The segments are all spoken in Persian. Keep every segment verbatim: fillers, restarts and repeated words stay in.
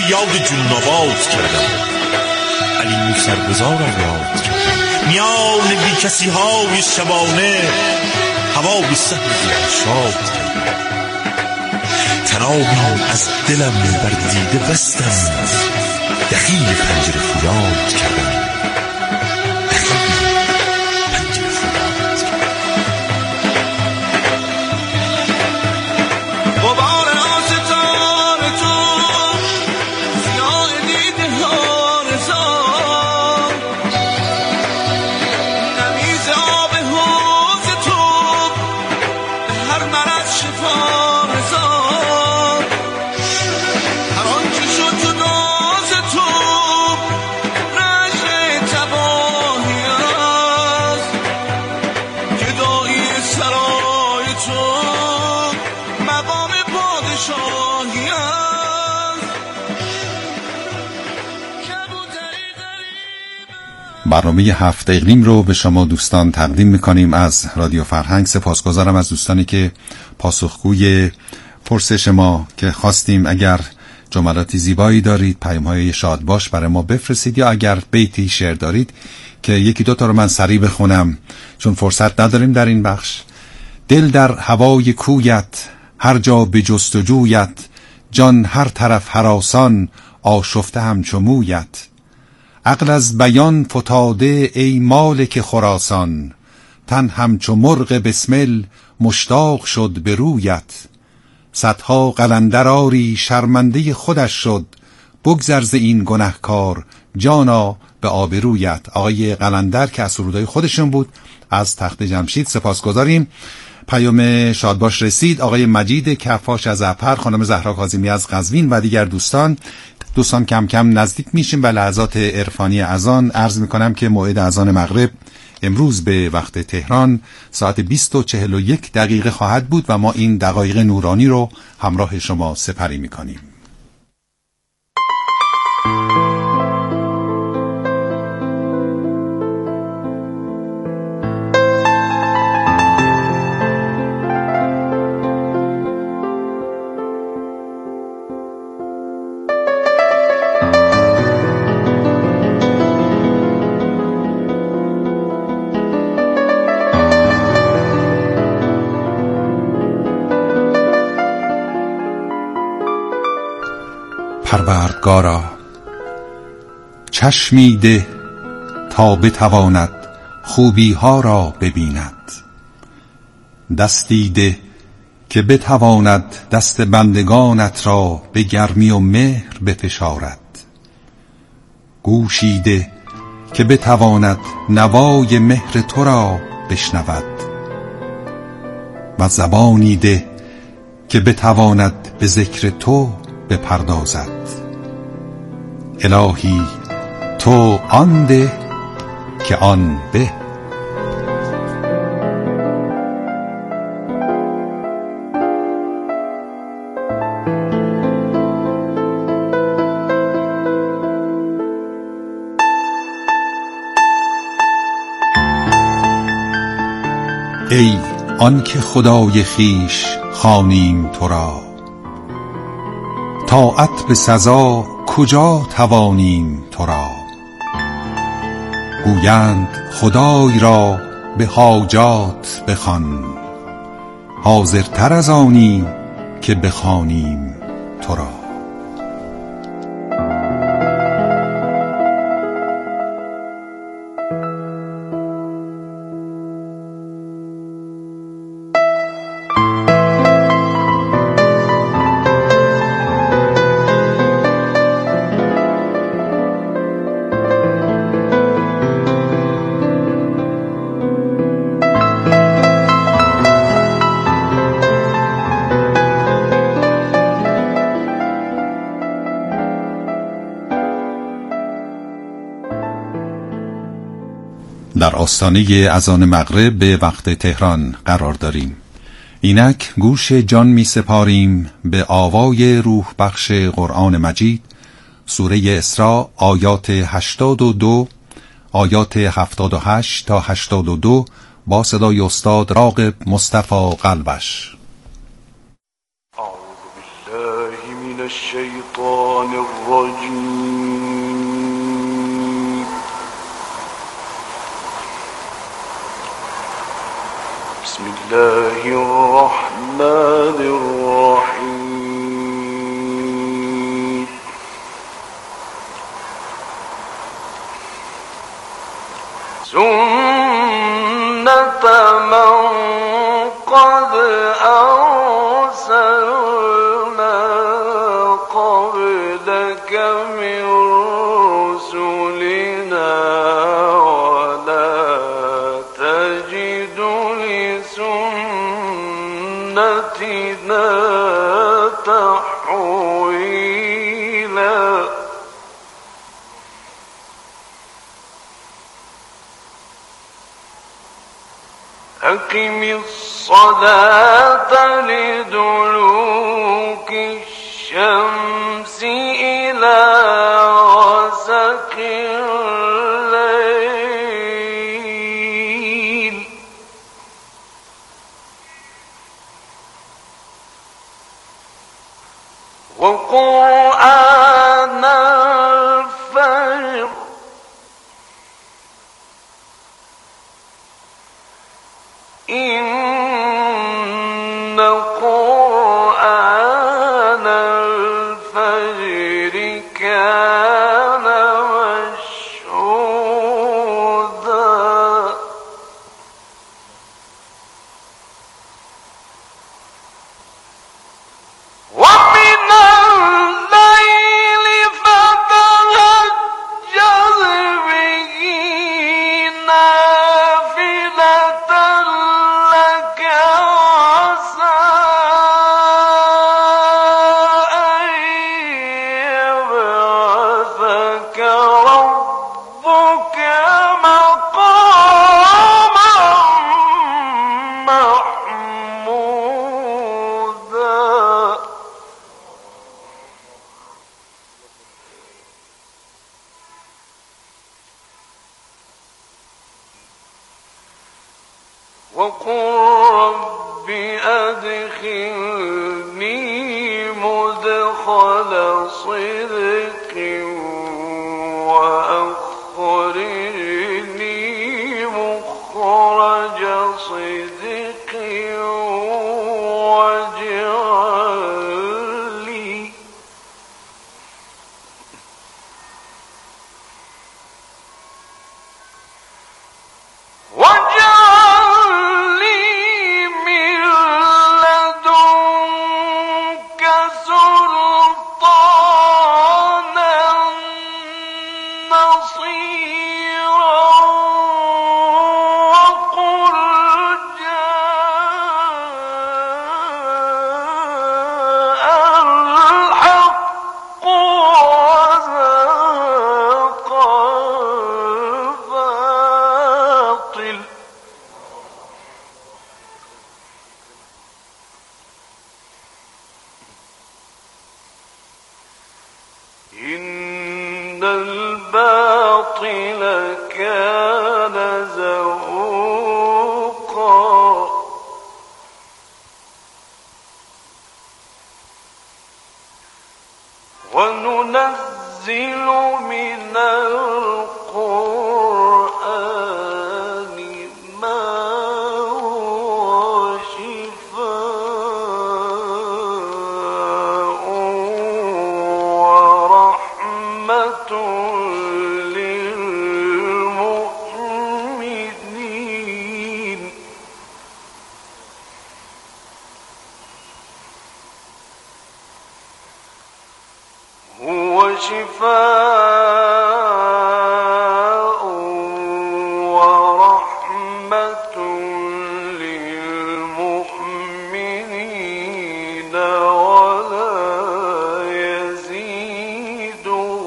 شب یاد جون آباد کردم، علی سرگزارم یاد کردم، میان بی کسی های شبانه هوای سهل شاد کردم. تنابی از دلم بر دیده بستم، دخیل پنجره فولاد کردم. برنامه هفت اقلیم رو به شما دوستان تقدیم میکنیم از رادیو فرهنگ. سپاسگزارم از دوستانی که پاسخگوی پرسش ما که خواستیم اگر جملاتی زیبایی دارید، پیام‌های شاد باش برای ما بفرستید، یا اگر بیتی شعر دارید که یکی دو تا رو من سریع بخونم چون فرصت نداریم در این بخش. دل در هوای کویت، هر جا به جستجویت، جان هر طرف هراسان، آشفته همچو مویت. عقل از بیان فتاده ای مالک خراسان، تن همچو مرغ بسمل مشتاق شد به رویت. صدها قلندر آری شرمنده خودش شد، بگذر ز این گنهکار جانا به آبرویت. آقای قلندر که از سرودهای خودشون بود از تخت جمشید سپاسگزاریم. پیام شادباش رسید. آقای مجید کفاش از اپر، خانم زهرا کاظمی از قزوین و دیگر دوستان. دوستان کم کم نزدیک میشیم به لحظات عرفانی اذان. عرض میکنم که موعد اذان مغرب امروز به وقت تهران ساعت بیست و چهل و یک دقیقه خواهد بود و ما این دقایق نورانی رو همراه شما سپری میکنیم. پروردگارا چشمی ده تا بتواند خوبی ها را ببیند، دستی ده که بتواند دست بندگانت را به گرمی و مهر بفشارد، گوشی ده که بتواند نوای مهر تو را بشنود، و زبانی ده که بتواند به ذکر تو بپردازد. الهی تو آن ده که آن به. ای آن که خدای خیش خوانیم تو را، طاعت به سزا کجا توانیم تو را. گویند خدای را به حاجات بخوان، حاضرتر از آنی که بخوانیم تو را. در آستانه اذان مغرب به وقت تهران قرار داریم. اینک گوش جان می سپاریم به آوای روح بخش قرآن مجید، سوره اسراء، آیات هشتاد و دو آیات هفتاد و هشت تا هشتاد و دو با صدای استاد راغب مصطفی قلبش. اعوذ بالله من الشيطان الرجيم. بسم الله الرحمن الرحيم. سنة من قد أرسلنا قبلك من رسلنا ولا تجد لسنتنا تحويلا. أقم الصلاة لدلوك الشمس إلى غسق الليل وقرآن الفجر إن قرآن الفجر كان مشهودا. ومن الليل فتهجد به نافلة لك عسى أن يبعثك ربك مقاما محمودا. وقل رب أدخلني مدخل صدق وأخرجني مخرج صدق واجعل لي واجعل لي من لدنك سلطانا نصيرا. وقل جاء الحق وزهق الباطل إن الباطل كان زهوقا. وننزل من القرآن ما هو شفاء ورحمة للمؤمنين. هو شفاء ورحمة للمؤمنين ولا يزيد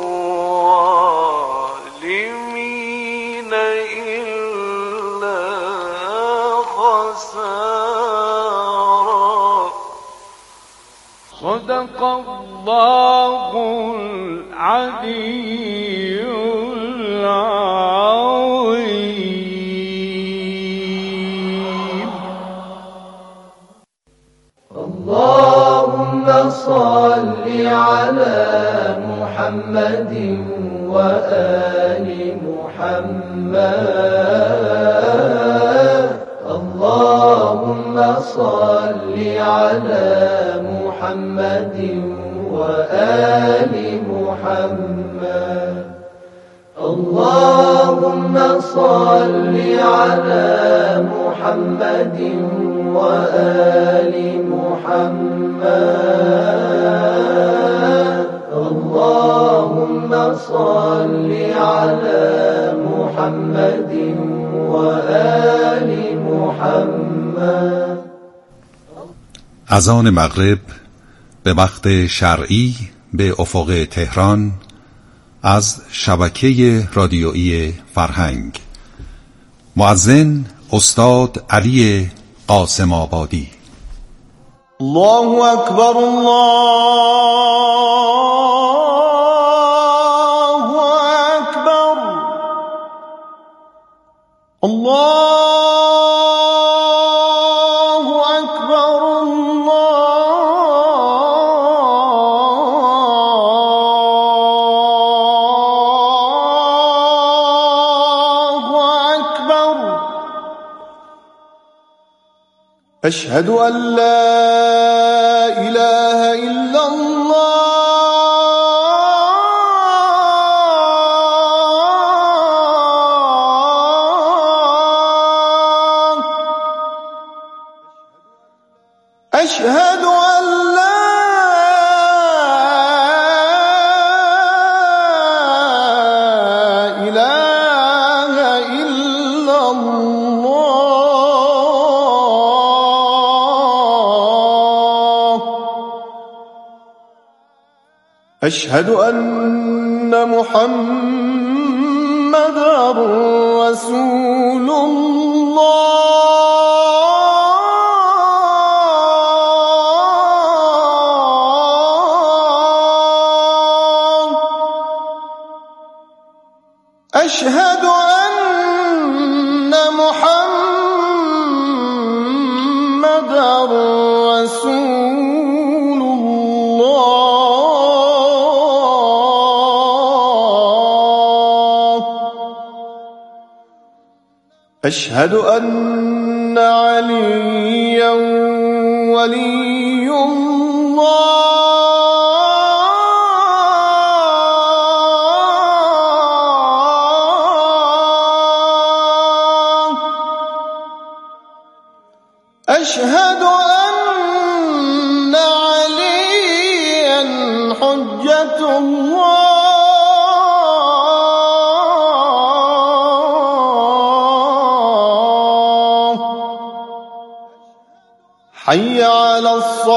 الظالمين إلا خسارا. صدق الله العلي العظيم. اللهم صل على محمد وآل محمد. اللهم صل على محمد وآل محمد. اللهم صل على محمد وآل محمد. اللهم صل على محمد وآل محمد. اذان مغرب به وقت شرعی به افق تهران از شبکه رادیویی فرهنگ. مؤذن استاد علی قاسم آبادی. الله اکبر، الله اکبر، الله أشهد أن لا إله إلا الله. أشهد أن لا إله إلا الله. أشهد أن محمدًا رسول الله. أشهد أن محمدًا رسول الله. أشهد أن عليا ولي الله. أشهد أن عليا حجة الله. حي على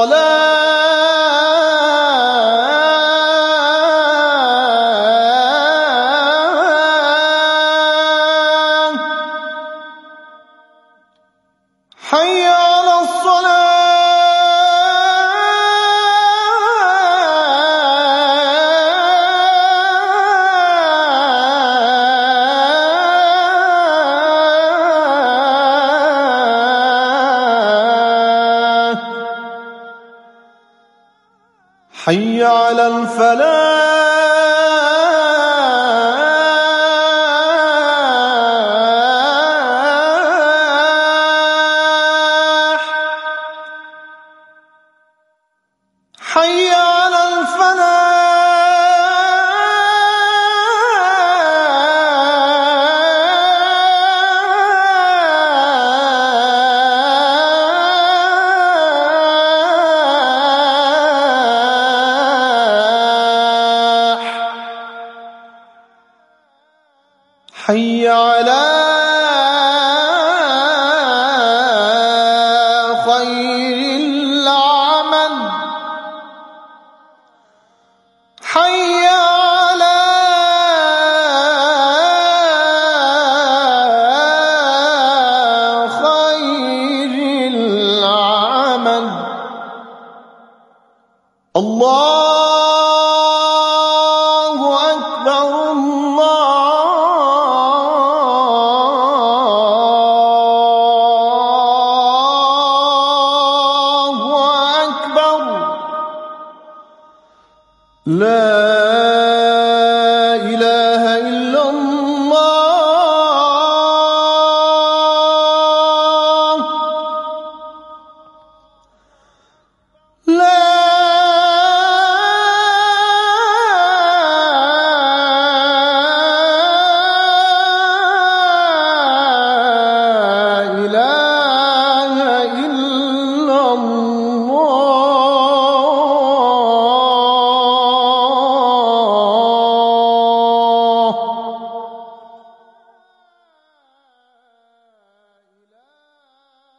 الصلاة. حي على حي على الفلاح. حي على الفلاح. حي على خير العمل. حي على خير العمل. الله أكبر، الله أكبر. لا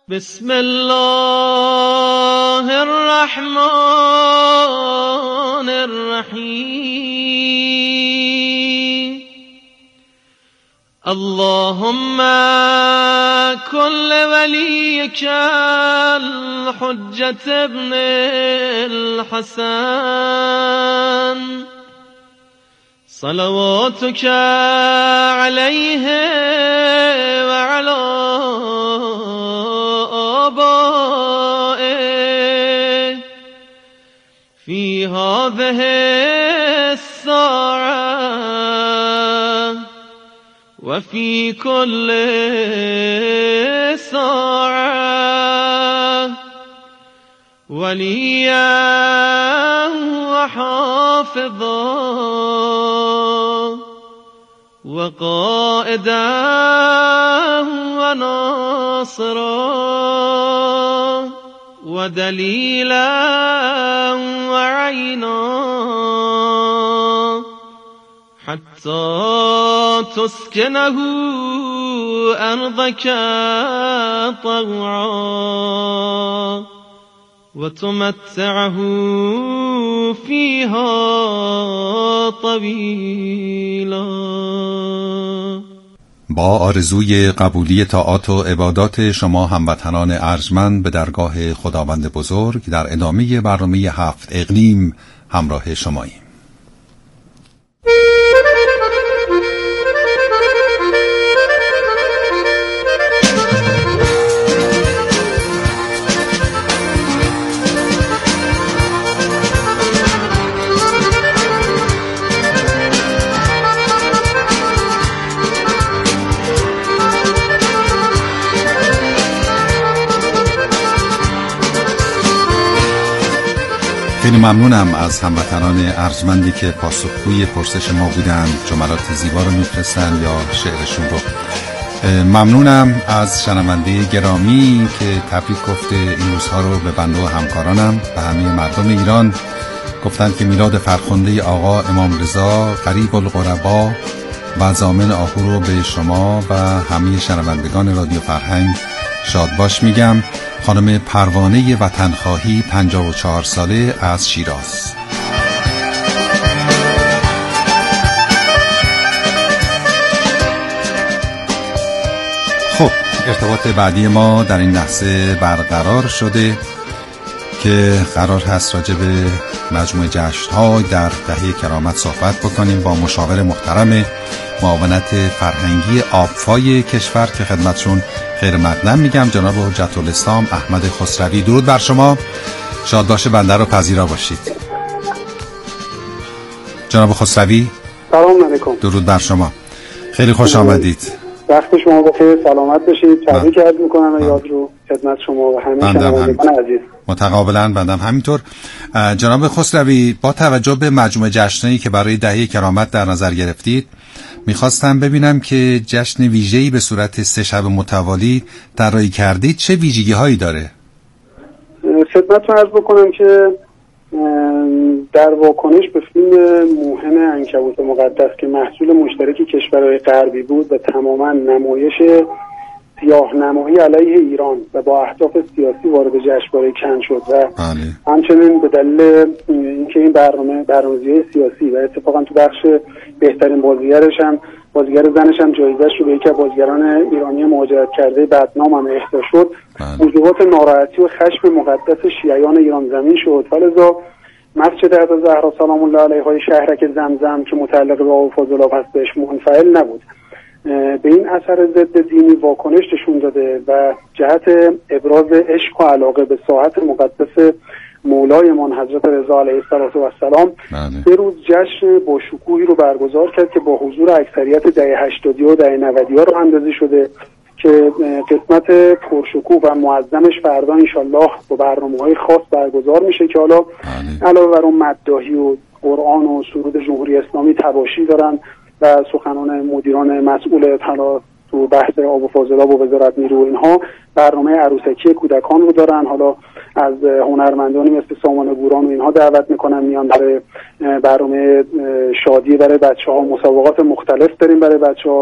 بسم الله الرحمن الرحیم. اللهم كل وليك الحجة ابن الحسن صلواتك عليه وعلى آبائه في هذه الساعة وفي كل ساعة وليا وحافظا وقائدا وناصرا ودليلا وعينا حتى تسكنه أرضك طوعا وتمتعه فيها طويلا. با آرزوی قبولی طاعات و عبادات شما هموطنان ارجمند به درگاه خداوند بزرگ، در ادامه برنامه هفت اقلیم همراه شماییم. خیلی ممنونم از هموطنان ارجمندی که پاسخگوی پرسش ما بودند، جملات زیبا رو میفرستن یا شعرشون رو. ممنونم از شنونده گرامی که تبریک گفته این روزها رو به بنده و همکارانم و همه مردم ایران. گفتند که میلاد فرخنده آقا امام رضا قریب القربا و ضامن آهو رو به شما و همه شنوندگان رادیو فرهنگ شادباش میگم. خانم پروانه وطنخواهی پنجاه و چهار ساله از شیراز. خب ارتباط بعدی ما در این لحظه برقرار شده که قرار هست راجع به مجموعه جشن‌ها در دهه کرامت صحبت بکنیم با مشاور محترم معاونت فرهنگی آبفای کشور که خدمتشون خیر مقدم میگم، جناب حجت الاسلام احمد خسروی. درود بر شما، شادباش بنده رو پذیرا باشید. جناب خسروی سلام علیکم. درود بر شما، خیلی خوش آمدید. وقت شما بخیر، سلامت باشید. تبریک عرض میکنم و یاد رو خدمت شما و همه شنوندگان عزیز. متقابلا بندم همینطور. جناب خسروی، با توجه به مجموعه جشنایی که برای دهه کرامت در نظر گرفتید، میخواستم ببینم که جشن ویژه‌ای به صورت سه شب متوالی طراحی کردید چه ویژگی هایی داره؟ خدمتتون عرض بکنم که در واکنش به فیلم موهن عنکبوت مقدس که محصول مشترک کشورهای غربی بود و تماما نمایش سیاه نمایی علیه ایران و با اهداف سیاسی وارد جشنواره کن شد و همچنین به دلیل اینکه این برنامه برنامه‌ریزی سیاسی و اتفاقا تو بخش بهترین بازیگرش هم بازیگر زنش هم جایزه‌اش رو به یکی از بازیگران ایرانی مهاجرت کرده بدنام هم اهدا شد، موجبات ناراحتی و خشم مقدس شیعیان ایران زمین شد. فلذا مسجد حضرت زهرا سلام الله علیها شهرک زمزم که متعلق به آب فاضلاب هست بهش منفعل نبود، به این اثر ضد دینی واکنش نشون داده و جهت ابراز عشق و علاقه به ساحت مقدس مولایمان حضرت رضا علیه السلام سه روز جشن با شکوهی رو برگزار کرد که با حضور اکثریت دهه هشتادی و دهه نودی ها رو اندازی شده که قسمت پرشکوه و معظمش فردا انشالله با برنامه‌های خاص برگزار میشه که حالا علاوه بر اون مداحی و قرآن و سرود جمهوری اسلامی تباشی دارن و سخنان مدیران مسئول طلا تو بحث آب و فاضلاب و وزارت نیرو اینها، برنامه عروسکی کودکان رو دارن. حالا از هنرمندانی مثل سامان بوران و اینها دعوت میکنن میان برای برنامه شادی برای بچه‌ها، مسابقات مختلف داریم برای بچه‌ها،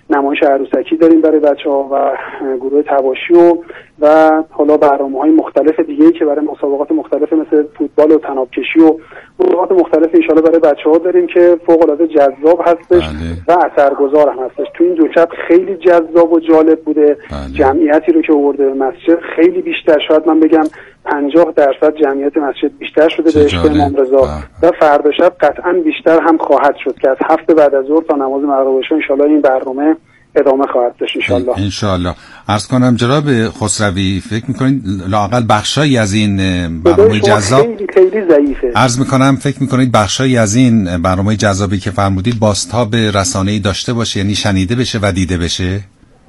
نمایش عروسکی داریم برای بچه‌ها و گروه تباشی و و حالا برنامه‌های مختلف دیگه‌ای که برای مسابقات مختلف مثل فوتبال و طناب کشی و مسابقات مختلف ان شاءالله برای بچه‌ها داریم که فوق‌العاده جذاب هستش بله. و اثرگذار هم هستش. تو این دو شب خیلی جذاب و جالب بوده. بله. جمعیتی رو که آورده به مسجد خیلی بیشتر، شاید من بگم پنجاه درصد جمعیت مسجد بیشتر شده به عشق امام رضا و فردا شب قطعا بیشتر هم خواهد شد که از هفته بعد از ظهر تا نماز مغرب عشا ان شاءالله این برنامه ادامه خواهد داشت ان شاءالله. ان شاءالله. عرض کنم جناب خسروی، فکر می‌کنید لااقل بخشایی از این برنامه جذاب خیلی خیلی ضعیفه. عرض می‌کنم فکر می‌کنید بخشایی از این برنامه جذابی که فرمودید بازتاب رسانه‌ای داشته باشه، یعنی شنیده بشه و دیده بشه؟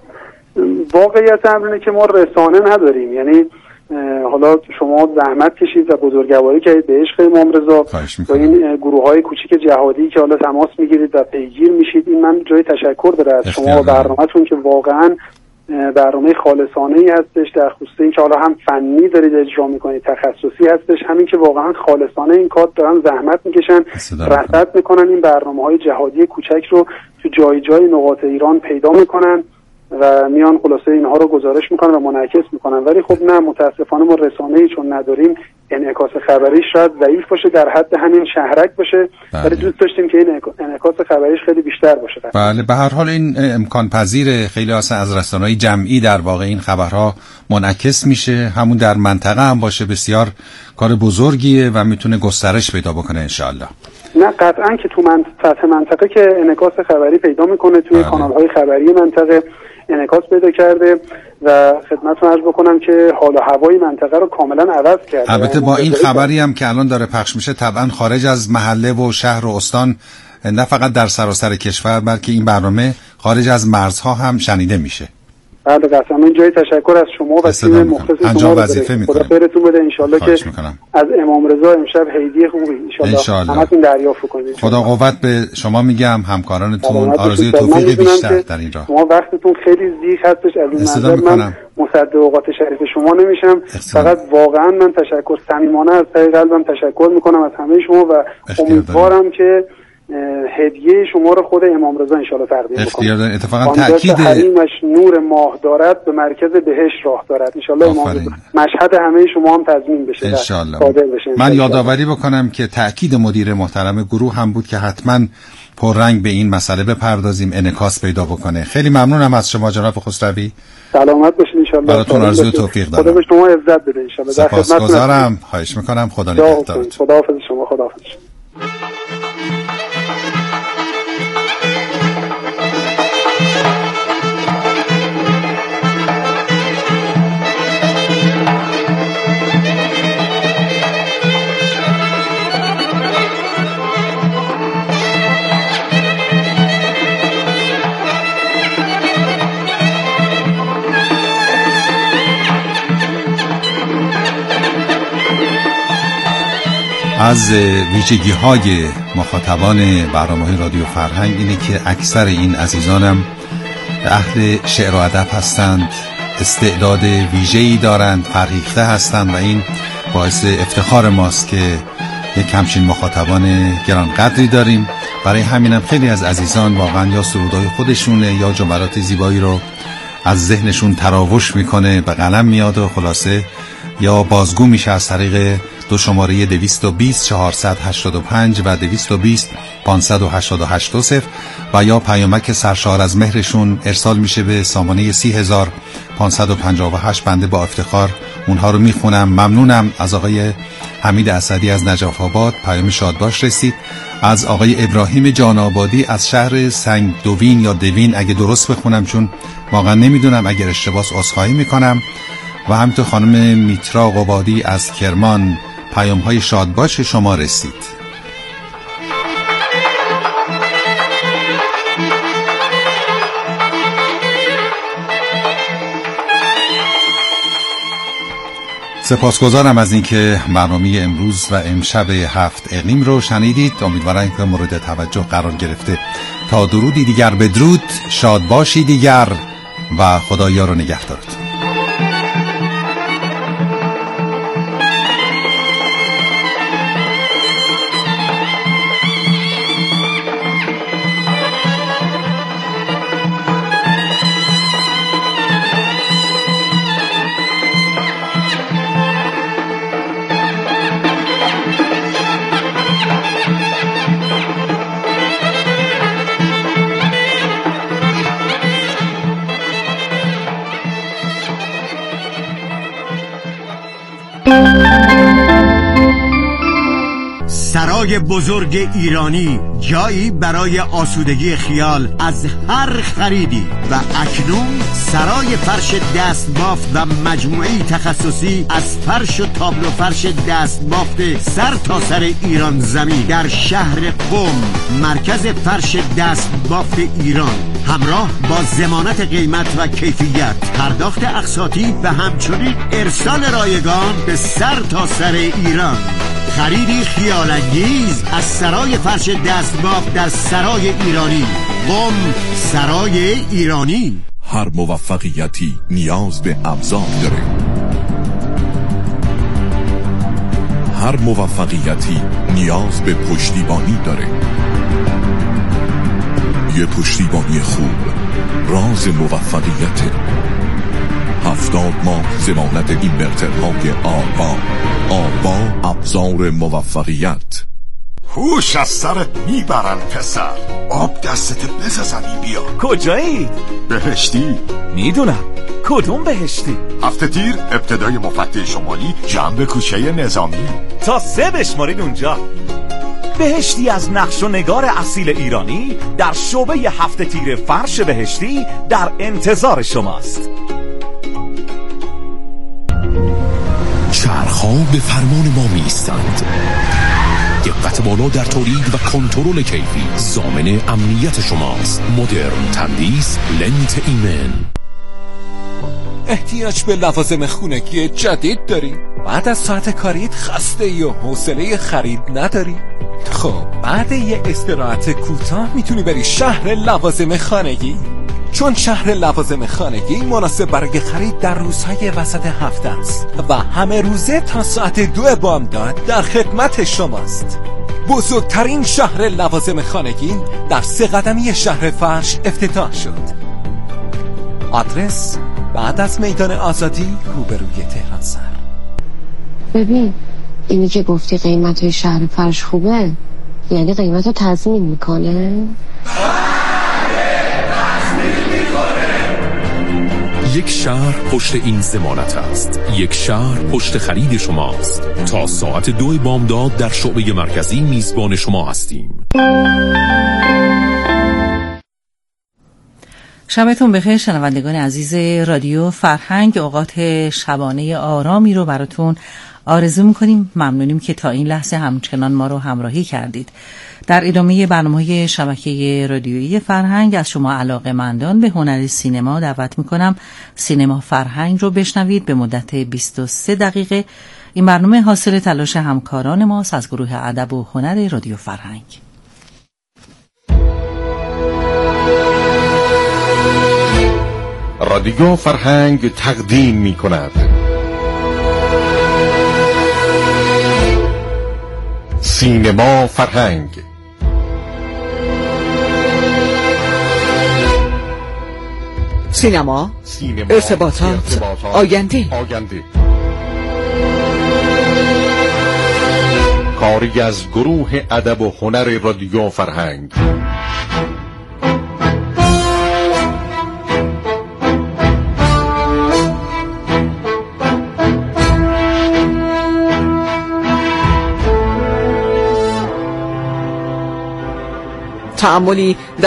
واقعیت امر اینه که ما رسانه نداریم، یعنی حالا شما زحمت کشید و بزرگواری کردید به عشق امام رضا با این گروه‌های کوچیک جهادی که حالا تماس میگیرید و پیگیر میشید. این من جای تشکر داره از شما و برنامه‌تون که واقعا برنامه خالصانه‌ای هستش، در خصوص این که حالا هم فنی دارید اجرا میکنید، تخصصی هستش، همین که واقعا خالصانه این کار دارن زحمت میکشن، رصد میکنن این برنامه‌های جهادی کوچک رو تو جای جای نقاط ایران پیدا میکنن و میان خلاصه اینها رو گزارش میکنن و منعکس میکنن. ولی خب نه، متاسفانه ما رسانه‌ای چون نداریم انعکاس خبری شاید ضعیف باشه، در حد همین شهرک باشه. بله. ولی دوست داشتیم که این انعکاس خبریش خیلی بیشتر باشه. بله، به هر حال این امکان پذیر، خیلی اصلا از رسانه‌های جمعی در واقع این خبرها منعکس میشه، همون در منطقه هم باشه بسیار کار بزرگیه و میتونه گسترش پیدا بکنه ان شاءالله. نه قطعا که تو من سطح منطقه که انعکاس خبری پیدا میکنه، توی کانال‌های خبری منطقه انعکاس پیدا کرده و خدمتتون عرض بکنم که حال و هوای منطقه رو کاملا عوض کرده. البته با این خبری هم که الان داره پخش میشه طبعا خارج از محله و شهر و استان، نه فقط در سراسر کشور بلکه این برنامه خارج از مرزها هم شنیده میشه. بله قطعا. من جای تشکر از شما و تیم مختص شما رو دارم. خدا خیرتون بده ان شاءالله که میکنم. از امام رضا امشب هدیه خوبی ان شاءالله همتون دریافت کنید. خدا قوت به شما میگم، همکارانتون، آرزوی توفیق بیشتر در این راه. شما وقتتون خیلی زیاد هستش، از این منظر من مصدق اوقات شریف شما نمیشم. فقط واقعا من تشکر صمیمانه از ته قلبم تشکر میکنم از همه شما و امیدوارم که هدیه شما رو خود امام رضا ان شاءالله تقدیم بکنم. اختیار دارین. اتفاقا تاکید حریمش نور ماه دارد به مرکز بهشت راه دارد. ان شاءالله امام رضا مشهد همه شما هم تضمین بشه ان شاءالله. من یادآوری بکنم که تاکید مدیر محترم گروه هم بود که حتما پررنگ به این مسئله بپردازیم، انعکاس پیدا بکنه. خیلی ممنونم از شما جناب خسروی. سلامت باشید ان شاءالله. براتون آرزوی توفیق دارم. خدا به شما عزت بده ان شاءالله. در خدمتتون. سپاسگزارم. خواهش میکنم. خدا نگهدارتون. خداحافظ شما. خداحافظ. از ویژگی های مخاطبان برنامه رادیو فرهنگ اینه که اکثر این عزیزانم اهل شعر و ادب هستند، استعداد ویژه‌ای دارند، فرهیخته هستند و این باعث افتخار ماست که یک همچین مخاطبان گرانقدری داریم. برای همینم خیلی از عزیزان واقعا یا سرودهای خودشونه یا جملات زیبایی رو از ذهنشون تراوش میکنه، به قلم میاد و خلاصه یا بازگو میشه از طریق دو شماره دویست و بیست چهارصد و هشتاد و پنج و دویست و بیست پانصد و هشتاد و هشت دو صفر و یا پیامک سرشار از مهرشون ارسال میشه به سامانه سی هزار پانصد و پنجاه و هشت. بنده با افتخار اونها رو میخونم. ممنونم. از آقای حمید اسدی از نجف آباد پیام شادباش رسید. از آقای ابراهیم جان آبادی از شهر سنگ دوین یا دوین اگه درست بخونم چون واقعا نمیدونم، اگر اشتباه عذرخواهی میکنم. و همینطور خانم میترا قبادی از کرمان پیام های شادباش شما رسید. سپاسگزارم از اینکه برنامه امروز و امشب هفت اقلیم رو شنیدید. امیدوارم که مورد توجه قرار گرفته. تا درودی دیگر بدرود، شاد باشی دیگر و خدایا رو نگهدارتون. سرای بزرگ ایرانی، جایی برای آسودگی خیال از هر خریدی. و اکنون سرای فرش دستبافت و مجموعی تخصصی از فرش و تابلو فرش دستبافت سر تا سر ایران زمین در شهر قم، مرکز فرش دستبافت ایران، همراه با ضمانت قیمت و کیفیت، پرداخت اقساطی و همچنین ارسال رایگان به سر تا سر ایران. خریدی خیال‌انگیز از سرای فرش دستبافت در سرای ایرانی. قم، سرای ایرانی. هر موفقیتی نیاز به ابزار داره. هر موفقیتی نیاز به پشتیبانی داره. یه پشتیبانی خوب راز موفقیته. هفتاد ماه ضمانت اینورترهای آبا. آبا، ابزار موفقیت. هوش از سرت میبرن پسر. آب دستت بزنی بیا. کجایی؟ بهشتی. میدونم. کدوم بهشتی؟ هفته تیر ابتدای مفتح شمالی، جنب کوچه نظامی. تا سه بشمارید اونجا. بهشتی از نقش و نگار اصیل ایرانی در شعبه هفته تیر فرش بهشتی در انتظار شماست. چرخ‌ها به فرمان ما می‌ایستند. دقت بالا در تولید و کنترل کیفی ضامن امنیت شماست. مدرن تندیس لنت ایمن. احتیاج به لوازم خونگی جدید داری؟ بعد از ساعت کاریت خسته ای و حوصله خرید نداری؟ خب بعد یه استراحت کوتاه میتونی بری شهر لوازم خانگی، چون شهر لوازم خانگی مناسب برای خرید در روزهای وسط هفته است و همه روزه تا ساعت دو بامداد در خدمت شماست. بزرگترین شهر لوازم خانگی در سه قدمی شهر فرش افتتاح شد. آدرس بعد از میدان آزادی روبروی تهران سر. ببین اینی که گفتی قیمت شهر فرش خوبه، یعنی قیمت رو تضمین میکنه؟ یک شهر پشت این ضمانت است. یک شهر پشت خرید شماست. تا ساعت دو بامداد در شعبه مرکزی میزبان شما هستیم. شبتون بخیر شنوندگان عزیز رادیو فرهنگ. اوقات شبانه آرامی رو براتون آرزو میکنیم. ممنونیم که تا این لحظه همچنان ما رو همراهی کردید. در ادامه برنامه شبکه رادیویی فرهنگ از شما علاقه‌مندان به هنر سینما دعوت میکنم سینما فرهنگ رو بشنوید به مدت بیست و سه دقیقه. این برنامه حاصل تلاش همکاران ماست از گروه ادب و هنر رادیو فرهنگ. رادیو فرهنگ تقدیم می کند سینما فرهنگ. سینما، سینما ارتباطات, ارتباطات آینده. آینده کاری از گروه ادب و هنر رادیو فرهنگ. تأملی